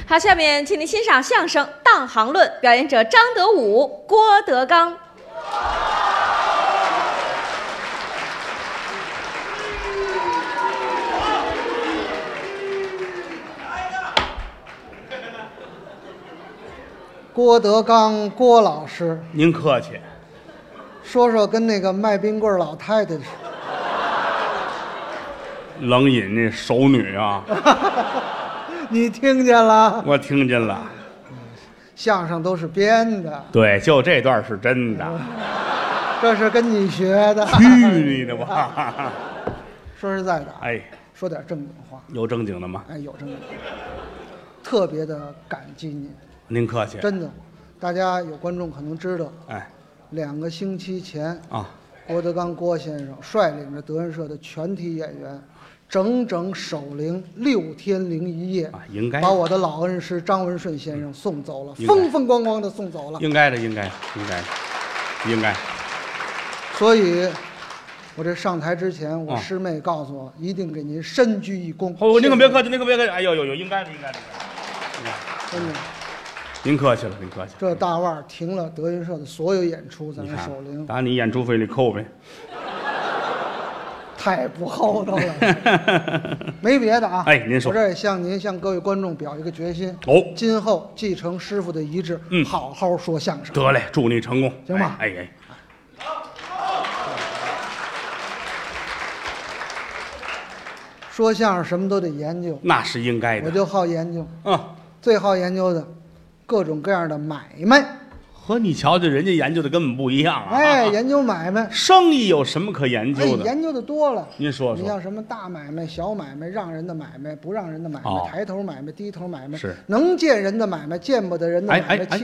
好，下面请您欣赏相声《当行论》，表演者张德武、郭德纲。 郭德纲，郭老师， 您客气。 说说跟那个卖冰棍老太太似的。 冷饮那熟女啊， 你听见了？ 我听见了。 相声都是编的， 对，就这段是真的。 这是跟你学的。 去你的吧！ 说实在的， 哎， 说点正经话。 有正经的吗？ 哎，有正经，特别的感激您。 您客气。 真的，大家有观众可能知道， 哎 2个星期前啊， 郭德纲郭先生率领着德云社的全体演员，整整守灵6天0一夜啊，应该把我的老恩师张文顺先生送走了， 应该风风光光的送走了。 应该的，应该，应该，应该。 所以，我这上台之前，我师妹告诉我，一定给您深鞠一躬。 哦，您可别客气，您可别客气。哎呦呦呦，应该的，应该的。 真的， 您客气了，您客气。 这大腕儿停了德云社的所有演出，在那守灵， 打你演出费里扣呗。 太不厚道了。没别的啊， 哎您说我这也向您、向各位观众表一个决心。 哦， 今后继承师傅的遗志，好好说相声。 得嘞，祝你成功， 行吧？ 哎哎。 说相声什么都得研究， 那是应该的。 我就好研究， 嗯， 最好研究的各种各样的买卖。 和你瞧瞧，人家研究的根本不一样啊！ 哎，研究买卖， 生意有什么可研究的？ 研究的多了。 您说说， 你像什么大买卖、小买卖，让人的买卖、不让人的买卖，抬头买卖、低头买卖， 是能见人的买卖，见不得人的买卖。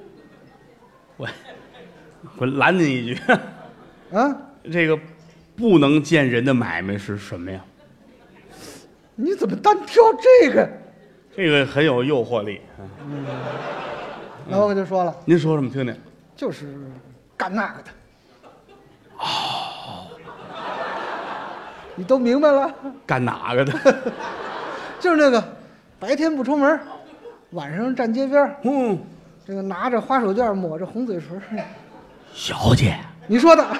我拦您一句， 啊， 这个不能见人的买卖是什么呀？ 你怎么单挑这个？ 这个很有诱惑力。 那我就说了， 您说什么听听？ 就是干那个的。 哦， 你都明白了？ 干哪个的？ 就是那个白天不出门，晚上站街边，这个拿着花手绢抹着红嘴唇。 小姐， 你说的。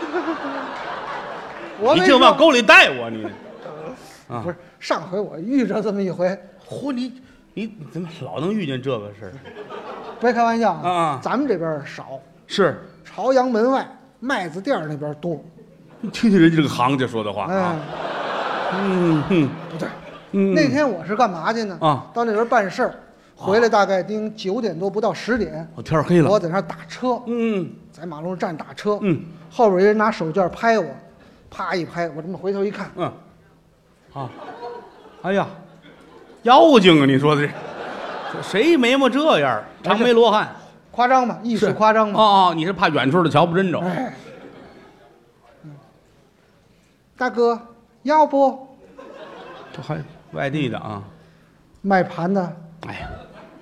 你净往沟里带我你。 不是，上回我遇着这么一回。 嚯，你怎么老能遇见这个事儿？ 别开玩笑啊！ 咱们这边少， 是朝阳门外麦子店那边多。 你听听人家这个行家说的话啊。 不对，那天我是干嘛去呢？到那边办事儿，回来大概盯9点多，不到10点。 天黑了， 我在那打车。在马路上站打车。后边有人拿手绢拍我，啪一拍，我这么回头一看， 哎呀，妖精啊！你说的这谁眉毛这样？长眉罗汉， 夸张吗？艺术夸张吗？ 哦，你是怕远处的瞧不真着？ 哎，大哥，要不？ 这还外地的啊？ 卖盘的。 哎呀，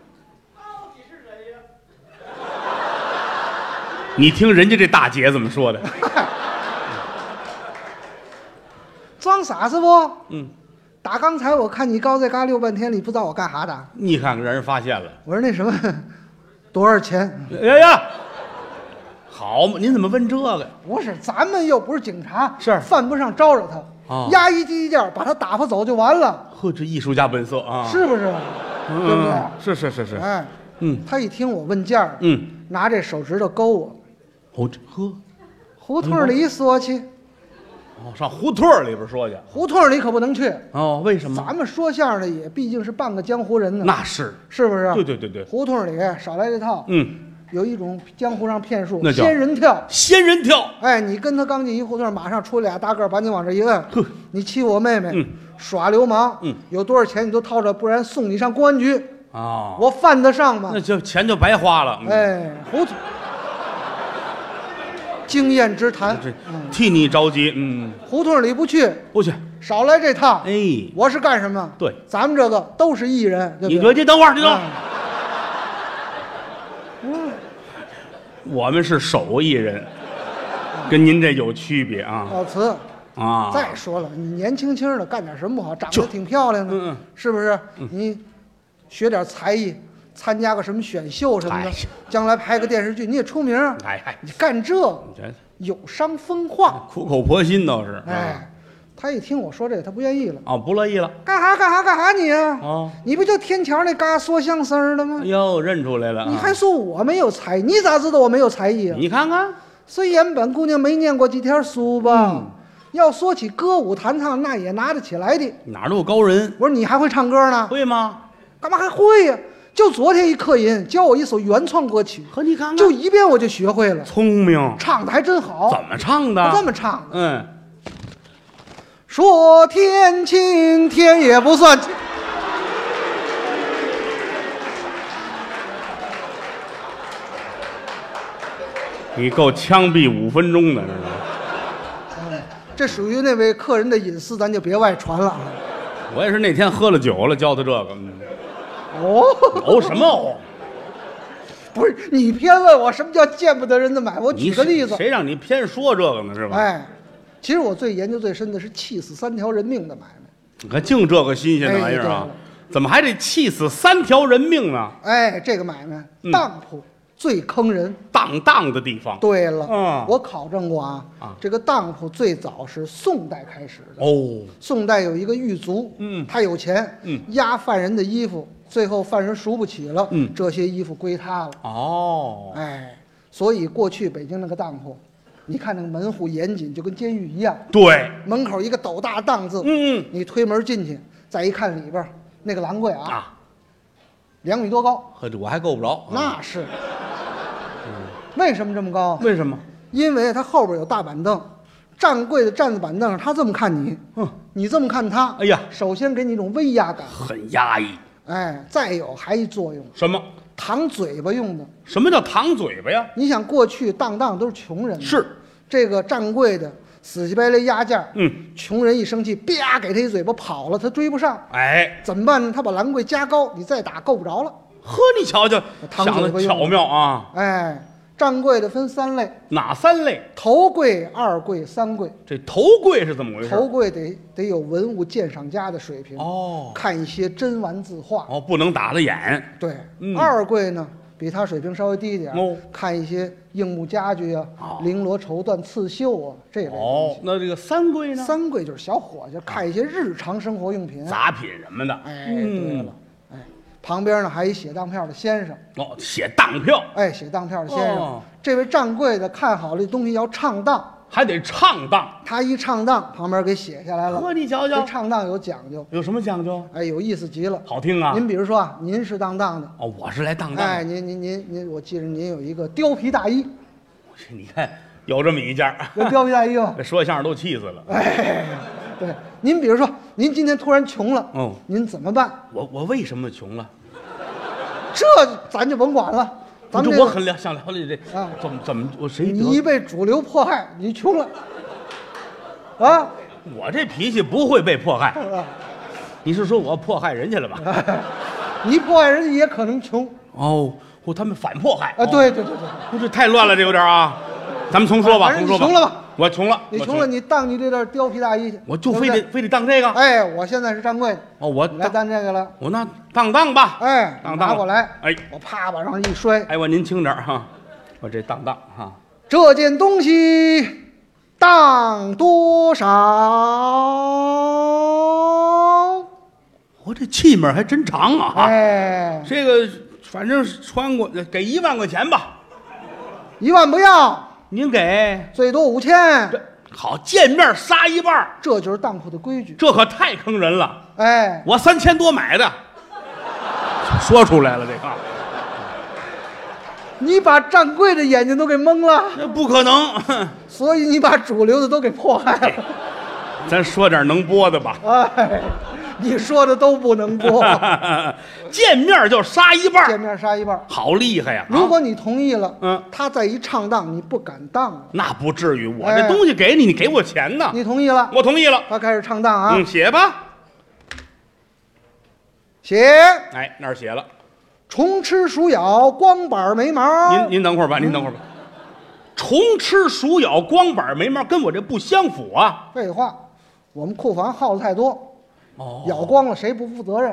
你听人家这大姐怎么说的？ 装傻是不？打刚才我看你高这嘎溜半天，你不知道我干啥的？ 你看看让人发现了。 我说那什么，多少钱？ 哎呀，好嘛，您怎么问这个？ 不是，咱们又不是警察， 是犯不上招惹他。压一低价，把他打发走就完了。 呵，这艺术家本色啊， 是不是？对不对？ 是。 哎，他一听我问价，拿这手指头勾我。胡同里说去。 上胡同里边说去。 胡同里可不能去。 为什么？ 咱们说相声的也毕竟是半个江湖人呢。 那是， 是不是？ 对。 胡同里少来这套。有一种江湖上骗术， 那叫仙人跳。 仙人跳。 哎，你跟他刚进一胡同，马上出俩大个把你往这一摁。你欺负我妹妹，耍流氓。有多少钱你都掏出来，不然送你上公安局。我犯得上吗？ 那就钱就白花了。 哎，胡同。经验之谈， 替你着急。 胡同里不去，少来这套。 哎， 我是干什么？ 对， 咱们这个都是艺人。 你等会儿，你等。我们是手艺人，跟您这有区别啊。 老慈啊， 再说了，你年轻轻的干点什么不好？长得挺漂亮的，是不是？你学点才艺， 参加个什么选秀什么的哎呀， 将来拍个电视剧你也出名。你干这有伤风化， 苦口婆心倒是。 哎，他一听我说这个，他不愿意了。 哦，不乐意了。 干啥你呀？ 哦， 你不就天桥那嘎说相声的吗？ 哎呦，认出来了。 你还说我没有才艺？你咋知道我没有才艺啊？ 你看看， 虽然本姑娘没念过几天书吧，要说起歌舞弹唱，那也拿得起来的。 哪儿都有高人。 我说你还会唱歌呢？ 会吗？ 干嘛还会呀？就昨天一课音，教我一首原创歌曲， 和你看看， 就一遍我就学会了。 聪明， 唱的还真好。 怎么唱的？ 这么唱的。说天晴天也不算晴。 你够枪毙5分钟的，这是。 这属于那位客人的隐私，咱就别外传了。 我也是那天喝了酒了，教他这个。 哦什么哦？ 不是你偏问我什么叫见不得人的买卖？我举个例子。 谁让你偏说这个呢？是吧？ 哎，其实我研究最深的是气死3条人命的买卖。 你看净这个新鲜的玩意儿啊！怎么还得气死3条人命呢？ 哎，这个买卖当铺最坑人， 当的地方。 对了，我考证过啊，这个当铺最早是宋代开始的。 哦， 宋代有一个狱卒，他有钱，压犯人的衣服，最后犯人赎不起了，这些衣服归他了。 哦， 哎，所以过去北京那个当铺，你看那个门户严谨，就跟监狱一样。 对， 门口一个斗大当字，你推门进去，再一看里边那个栏柜啊，2米多高， 我还够不着。 那是。为什么这么高？ 为什么？ 因为他后边有大板凳，站柜的站在板凳上，他这么看你，你这么看他， 哎呀， 首先给你一种威压感， 很压抑。 哎，再有还一作用， 什么？ 搪嘴巴用的。 什么叫搪嘴巴呀？ 你想过去当都是穷人， 是这个站柜的死乞白赖压价，穷人一生气，啪给他一嘴巴跑了，他追不上， 哎， 怎么办呢？他把栏柜加高，你再打够不着了。 呵，你瞧瞧，想的巧妙啊！ 哎。站柜的分3类， 哪3类？ 头柜、2柜、3柜。 这头柜是怎么回事？ 头柜得有文物鉴赏家的水平哦， 看一些真玩字画哦，不能打了眼。 对，2柜呢比他水平稍微低一点看一些硬木家具啊、绫罗绸缎、刺绣啊这类东西。 那这个3柜呢 ？3柜就是小伙计看一些日常生活用品、 杂品什么的。 哎，对了。旁边呢还有一写当票的先生写当票， 哎，写当票的先生，这位站柜的看好了东西要唱当， 还得唱当， 他一唱当，旁边给写下来了。 呵，你瞧瞧， 这唱当有讲究， 有什么讲究？ 哎，有意思极了， 好听啊！ 您比如说啊，您是当当的我是来当当的。 哎，您，我记着您有一个貂皮大衣， 你看有这么一件， 有貂皮大衣吗？ 说相声都气死了。 哎，对，您比如说，您今天突然穷了，您怎么办？ 我为什么穷了？ 这咱就甭管了，咱们我很想了解这啊，怎么我谁？ 你被主流迫害，你穷了，啊？ 我这脾气不会被迫害，你是说我迫害人家了吧？ 你迫害人家也可能穷哦，他们反迫害啊？对， 这太乱了，这有点啊。咱们重说吧，重说吧。 穷了吧？ 我穷了， 你穷了，你当你这件貂皮大衣去， 我就非得当这个。 哎，我现在是站柜的， 我来当这个了。 我那当吧。 哎，拿过来。 哎， 我啪往上一摔。 哎，您轻点哈，我这当哈。 这件东西当多少？ 我这气门还真长啊！ 哎， 这个反正穿过给1万块钱吧。 1万不要。 您给最多5000， 好，见面杀一半， 这就是当铺的规矩。 这可太坑人了。 哎， 我3000多买的，说出来了这个。 你把站柜的眼睛都给蒙了， 那不可能。 所以你把主流的都给迫害了。 咱说点能播的吧。 哎，你说的都不能播。 见面就杀一半， 见面杀一半， 好厉害呀！ 如果你同意了，他再一唱当，你不敢当了。 那不至于，我这东西给你，你给我钱呢。 你同意了？ 我同意了。 他开始唱当啊。 写吧。 写。 哎，那儿写了。 虫吃鼠咬，光板没毛。 您等会儿吧，虫吃鼠咬，光板没毛，跟我这不相符啊。 废话，我们库房耗子太多，咬光了谁不负责任？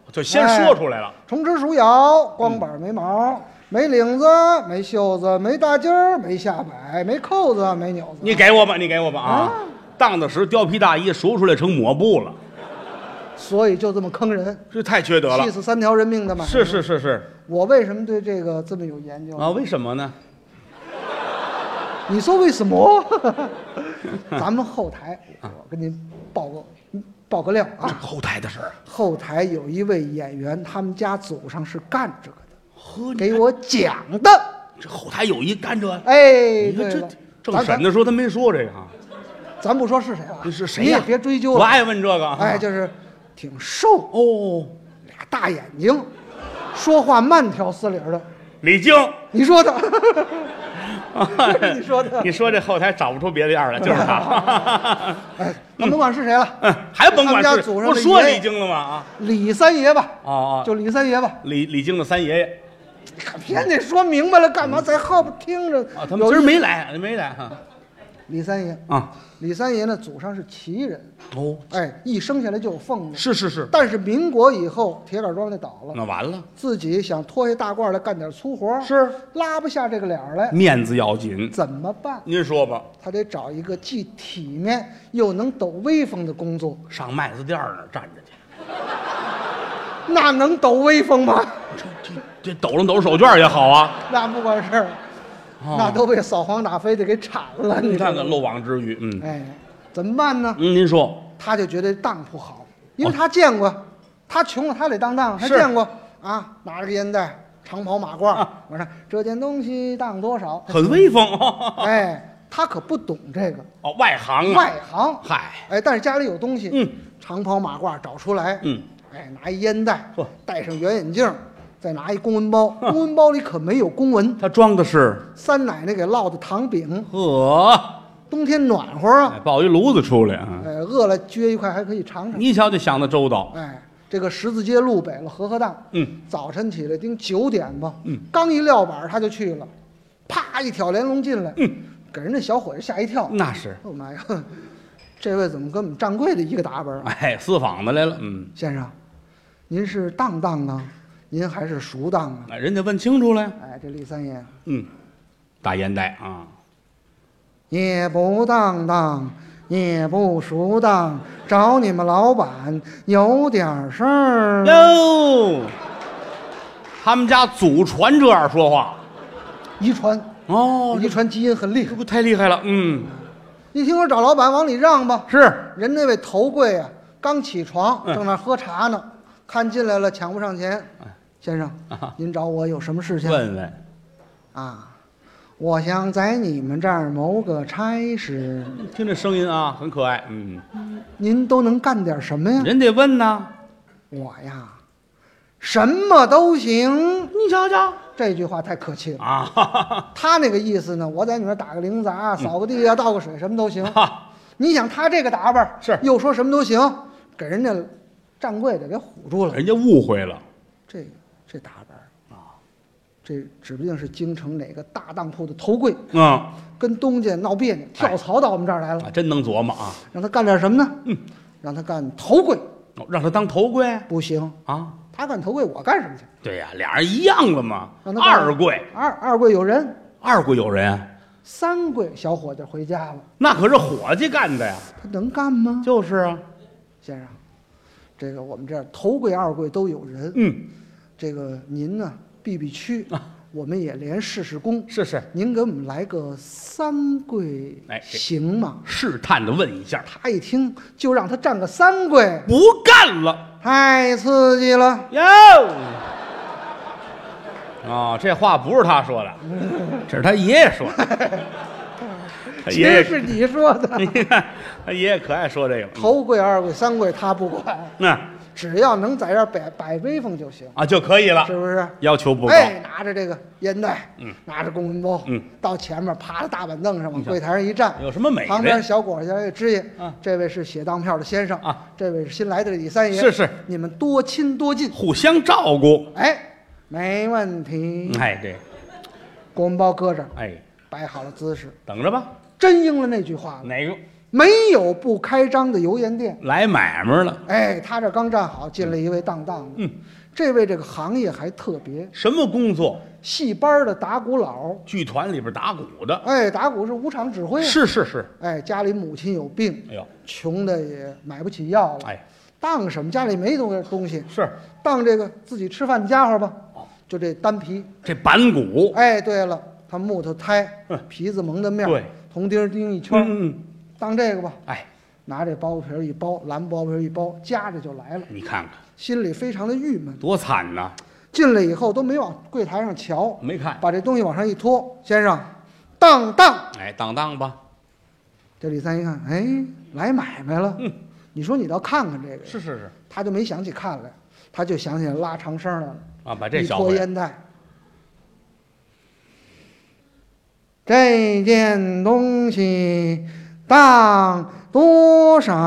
就先说出来了。 虫吃鼠咬，光板没毛，没领子，没袖子，没大襟儿，没下摆，没扣子，没钮子。 你给我吧啊！当的时貂皮大衣数出来成抹布了， 所以就这么坑人， 这太缺德了， 气死3条人命的嘛。 是。 我为什么对这个这么有研究啊？为什么呢？ 你说为什么？咱们后台，我跟您报个料啊。 后台的事儿。 后台有一位演员，他们家祖上是干这个的， 呵， 给我讲的。 这后台有一干这， 哎， 你看这正审的时候他没说这个啊。 咱不说是谁了， 这是谁呀？ 你也别追究了。 我爱问这个。 哎，就是挺瘦哦， 俩大眼睛，说话慢条斯理的。 李菁， 你说的。你说的。 你说这后台找不出别的样来，就是他。 哎，甭管是谁了， 还甭管是， 不说李菁了吗？啊， 李三爷吧。 哦， 就李三爷吧。 李菁的三爷爷。 偏得说明白了，干嘛在后边听着？ 啊，他们今儿没来哈。 李三爷啊， 李三爷呢，祖上是旗人。 哦， 哎，一生下来就有俸禄。 是。 但是民国以后，铁杆庄就倒了， 那完了， 自己想脱下大褂来干点粗活， 是拉不下这个脸来， 面子要紧， 怎么办？ 您说吧。 他得找一个既体面又能抖威风的工作。 上麦子店那儿站着去， 那能抖威风吗？ 这抖了抖手绢也好啊。 那不管事儿。那都被扫黄打非的给铲了， 你看看漏网之鱼。 哎，怎么办呢？ 您说， 他就觉得当铺好，因为他见过，他穷了他得当，他见过啊，拿着个烟袋，长袍马褂，我说这件东西当多少， 很威风。 哎，他可不懂这个哦，外行。嗨， 哎，但是家里有东西，长袍马褂找出来，哎，拿一烟袋，戴上圆眼镜。再拿一公文包，公文包里可没有公文， 他装的是三奶奶给烙的糖饼。冬天暖和啊， 抱一炉子出来啊。 哎，饿了撅一块还可以尝尝。 你瞧，这想的周到。 哎，这个十字街路北了河档，早晨起来盯9点吧，刚一撂板他就去了，啪一挑连笼进来，给人家小伙子吓一跳。 那是， 哦妈呀，这位怎么跟我们掌柜的一个打扮？ 哎，私访的来了。 先生，您是当啊？您还是熟当啊？ 人家问清楚了。 哎，这李三爷， 大烟袋啊， 也不当，也不熟当，找你们老板有点事儿哟。他们家祖传这样说话， 遗传哦， 遗传基因很厉害， 这不太厉害了。 一听说找老板往里让吧， 是人那位头柜啊，刚起床，正那喝茶呢，看进来了，抢不上前。先生，您找我有什么事情？ 问问。 啊，我想在你们这儿谋个差事。 听这声音啊，很可爱。 您都能干点什么呀？ 人得问呐。 我呀，什么都行。 你瞧瞧， 这句话太客气了啊！ 他那个意思呢，我在你那儿打个零杂，扫个地啊，倒个水，什么都行。你想他这个打扮， 是又说什么都行，给人家站柜的给唬住了。 人家误会了。 这打扮啊，这指不定是京城哪个大当铺的头柜跟东家闹别扭，跳槽到我们这儿来了。 真能琢磨啊！ 让他干点什么呢？让他干头柜。 让他当头柜不行啊！ 他干头柜，我干什么去？ 对呀，俩人一样了嘛。二柜， 二柜有人， 二柜有人， 三柜小伙计回家了。 那可是伙计干的呀， 他能干吗？ 就是啊， 先生，这个我们这儿头柜、二柜都有人。这个您呢，避区，我们也连试工。 是， 您给我们来个三柜，行吗？ 试探的问一下。 他一听，就让他站个三柜， 不干了， 太刺激了哟！哦，这话不是他说的，这是他爷爷说的。他爷爷是你说的。 你看，他爷爷可爱说这个。 头柜、二柜、三柜他不管。只要能在这儿摆威风就行啊，就可以了， 是不是？ 要求不高。 哎，拿着这个烟袋，拿着公文包，到前面趴在大板凳上，往柜台上一站， 有什么美的？ 旁边小伙计也支应，这位是写当票的先生啊， 这位是新来的李三爷， 是， 你们多亲多近， 互相照顾。 哎，没问题。 哎，对， 公文包搁这儿， 哎， 摆好了姿势， 等着吧。 真应了那句话了， 哪个？ 没有不开张的油盐店， 来买卖了。 哎，他这刚站好，进来一位当当的。这位这个行业还特别， 什么工作？ 戏班的打鼓佬， 剧团里边打鼓的。 哎，打鼓是无场指挥。 是是是。 哎，家里母亲有病， 哎呦， 穷的也买不起药了。 哎， 当什么？家里没东西， 是当这个自己吃饭的家伙吧。就这单皮， 这板鼓。 哎，对了，它木头胎，皮子蒙的面， 对， 铜钉钉一圈，当这个吧。 哎， 拿这包皮一包，蓝包皮一包，夹着就来了。 你看看， 心里非常的郁闷， 多惨呐！ 进来以后都没往柜台上瞧， 没看， 把这东西往上一拖，先生，当当， 哎，当吧。 这李三一看，哎，来买卖了。你说你倒看看这个， 是， 他就没想起看来，他就想起来拉长声来了啊，把这一小回拖烟袋。这件东西当多少？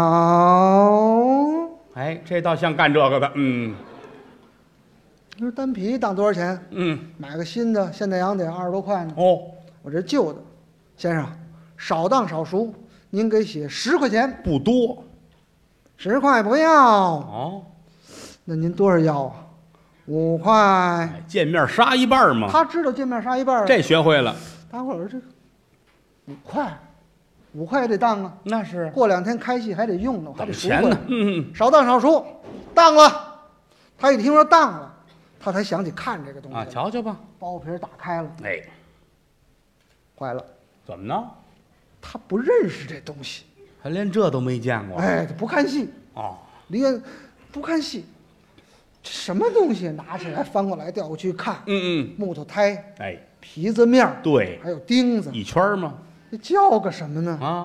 哎，这倒像干这个的。 你说单皮当多少钱？买个新的现代洋得20多块呢。 哦， 我这旧的，先生，少当少赎，您给写10块钱。 不多 ，10块不要。 哦， 那您多少要啊？5块。 哎，见面杀一半嘛。 他知道见面杀一半， 这学会了。 大伙儿这个5块，5块也得当啊。 那是。 过2天开戏还得用呢，还得赎钱呢。 少当少赎，当了。他一听说当了，他才想起看这个东西啊，瞧瞧吧。 包皮打开了， 哎， 坏了， 怎么呢？ 他不认识这东西， 还连这都没见过。 哎，他不看戏哦， 不看戏，这什么东西？拿起来翻过来调过去看，木头胎， 哎， 皮子面， 对， 还有钉子， 一圈吗？ 这叫个什么呢？ 啊，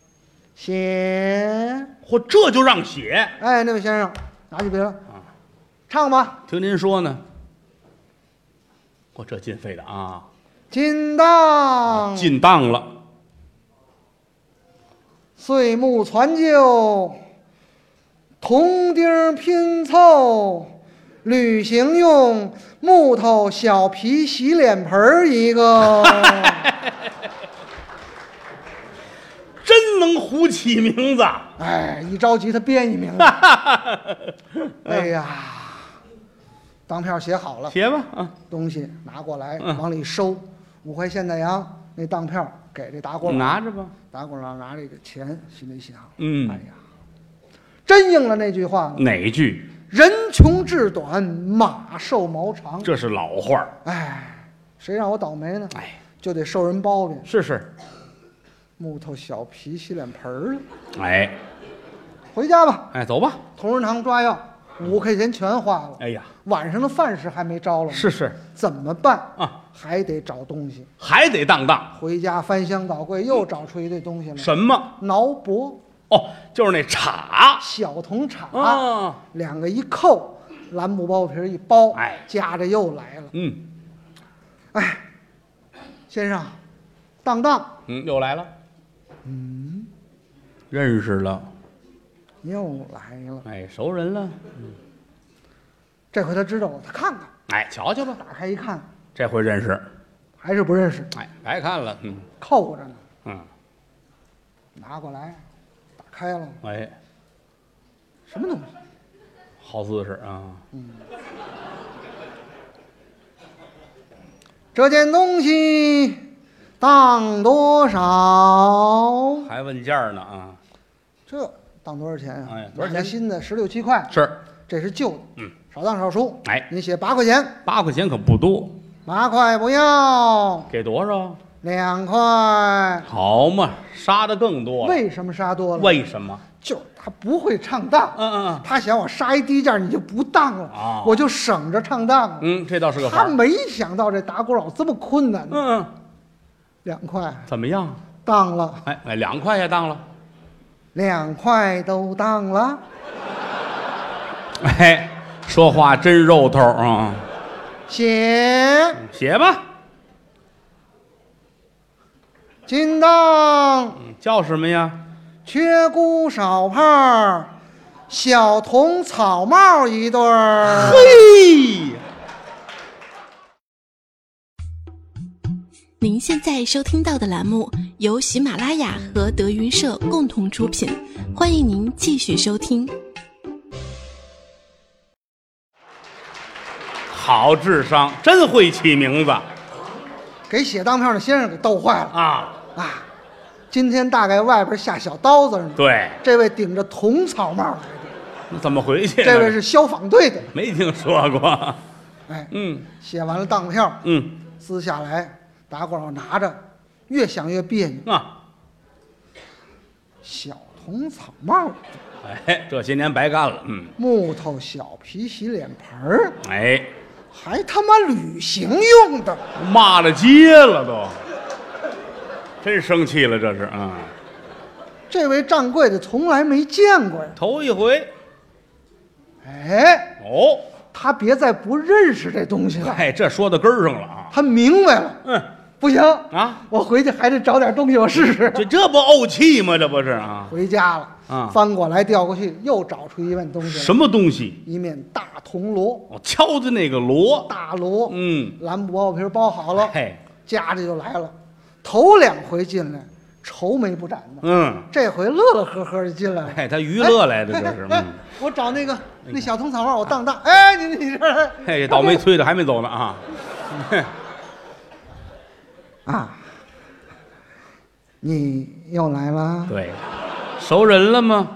写， 嚯，这就让写。 哎，那位先生，拿起笔了，唱吧。 听您说呢。嚯，这进费的啊！ 进当， 进当了。 碎木攒旧，铜钉拼凑，旅行用木头小皮洗脸盆一个。 真能胡起名字。 哎，一着急他编一名字。哎呀，当票写好了， 写吧啊， 东西拿过来，往里收。5块现代洋，那当票给这打鼓佬拿着吧。 打鼓佬拿这个钱，心里想， 哎呀，真应了那句话。 哪句？ 人穷志短，马瘦毛长。 这是老话。 哎，谁让我倒霉呢？ 哎， 就得受人包庇。 是。 木头小皮洗脸盆了。 哎， 回家吧。 哎，走吧。 同仁堂抓药，5块钱全花了。 哎呀， 晚上的饭食还没着了。 是。 怎么办啊？ 还得找东西， 还得当。 回家翻箱倒柜，又找出一堆东西来。 什么？ 挠脖。 哦，就是那叉， 小铜叉。 啊 ，2个一扣，蓝木包皮一包， 哎， 夹着又来了。 哎， 先生，当， 又来了。认识了。 又来了。 哎，熟人了。 这回他知道了，他看看。 哎，瞧瞧吧。 打开一看， 这回认识。 还是不认识。 哎，白看了。 扣着呢。拿过来，打开了。 哎， 什么东西？ 好姿势啊。 这件东西当多少？ 还问价呢啊？ 这当多少钱啊？ 哎，多少钱？ 新的16、17块。 是， 这是旧的。少当少赎。 哎， 您写8块钱。 8块钱可不多。 8块不要。 给多少 ？2块。 好嘛，杀的更多了。 为什么杀多了？ 为什么？ 就是他不会唱当。他想我杀一低价，你就不当了，我就省着唱当了。 这倒是个法。 他没想到这打鼓佬这么困难。2块。 怎么样？ 当了。 哎，2块也当了。 2块都当了。 哎，说话真肉头啊！写吧。 金当。 叫什么呀？ 缺菇少泡，小童草帽一对儿。 嘿。 您现在收听到的栏目由喜马拉雅和德云社共同出品，欢迎您继续收听。 好智商，真会起名字给写当票的先生给逗坏了啊！ 啊！今天大概外边下小刀子呢。 对， 这位顶着铜草帽来的， 你怎么回去？ 这位是消防队的。 没听说过。 哎，写完了当票，撕下来，打广告拿着，越想越别扭啊！ 小铜草帽， 哎，这些年白干了。 木头小皮洗脸盆儿， 哎， 还他妈旅行用的， 骂了街了都，真生气了，这是啊！ 这位掌柜的从来没见过呀， 头一回。 哎， 哦， 他别再不认识这东西了。 哎，这说到根儿上了啊！ 他明白了。不行啊， 我回去还得找点东西我试试。 这不怄气吗？这不是啊？ 回家了啊， 翻过来调过去，又找出一面东西来。 什么东西？ 一面大铜锣。 我敲的那个锣， 大锣。蓝布包皮包好了， 嘿， 夹着就来了。头2回进来，愁眉不展的。这回乐乐呵呵的进来了。 哎，他娱乐来的这是。 我找那小铜草帽，我当。哎，你这。 嘿，倒霉催的还没走呢啊。 啊，你又来了？ 对，熟人了吗？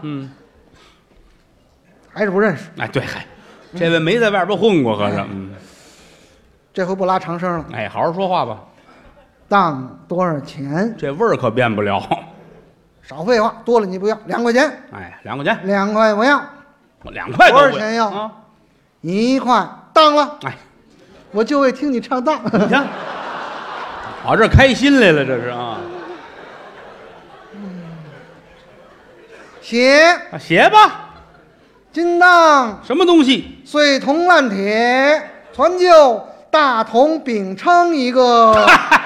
还是不认识？ 哎，对，嗨，这位没在外边混过，合着。 这回不拉长声了。 哎，好好说话吧。 当多少钱？ 这味儿可变不了。 少废话，多了你不要，2块钱。 哎，2块钱。 2块我要。 我2块多少钱要？啊，1块，当了。 哎， 我就为听你唱当。 你看。跑这开心来了，这是啊！写吧， 金当什么东西？ 碎铜烂铁，传就大铜饼铛一个。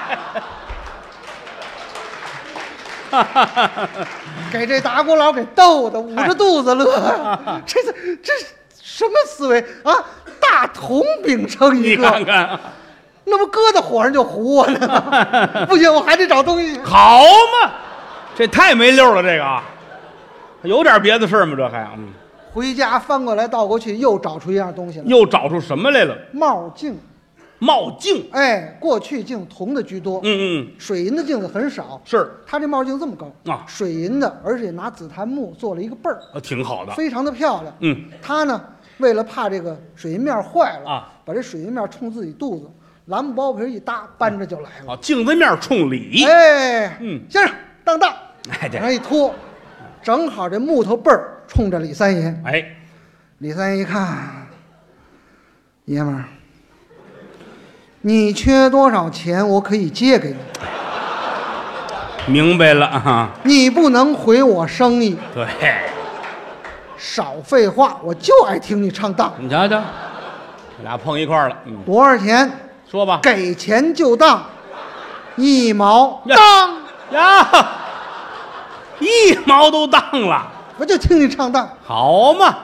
给这打鼓佬给逗的，捂着肚子乐。这什么思维啊？大铜饼铛一个， 你看看。 那不搁在火上就糊我呢？不行，我还得找东西。 好嘛，这太没溜了，这个有点别的事吗？这还回家翻过来倒过去，又找出一样东西来。 又找出什么来了？ 帽镜。 帽镜。 哎，过去镜铜的居多，水银的镜子很少。 是， 他这帽镜这么高啊， 水银的，而且拿紫檀木做了一个背儿， 挺好的， 非常的漂亮。他呢，为了怕这个水银面坏了啊， 把这水银面冲自己肚子。蓝布包皮一搭，搬着就来了。 镜子面冲里。 哎，先生当。 哎， 往上一拖，正好这木头背儿冲着李三爷。 哎， 李三爷一看，爷们儿，你缺多少钱，我可以借给你。 明白了啊。 你不能毁我生意。 对。 少废话，我就爱听你唱当。 你瞧瞧，俩碰一块儿了。 多少钱？ 说吧， 给钱就当，1毛当呀，1毛都当了， 我就听你唱当， 好嘛，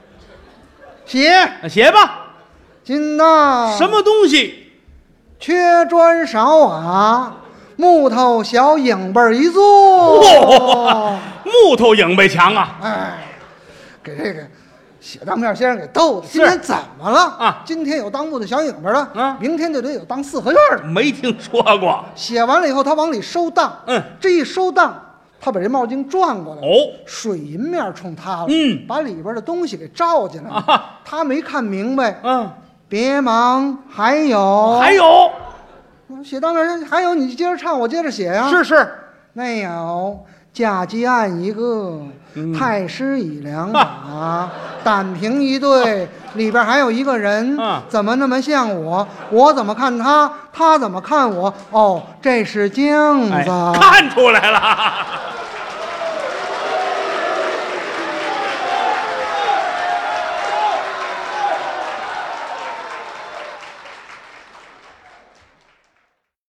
写吧， 金当什么东西？ 缺砖少瓦，木头小影辈一座。 木头影背墙啊！ 哎，给这个写当面先生给逗的。今天怎么了啊？ 今天有当木的小影辈的，明天就得有当四合院的。 没听说过。 写完了以后，他往里收当。这一收当，他把这帽镜转过来，水银面冲他了。把里边的东西给照进来了。他没看明白。别忙，还有。写当面还有，你接着唱，我接着写呀。 是。 没有。甲基案一个，太师以2把，胆瓶一对，里边还有一个人，怎么那么像我？我怎么看他，他怎么看我？哦，这是镜子。 看出来了。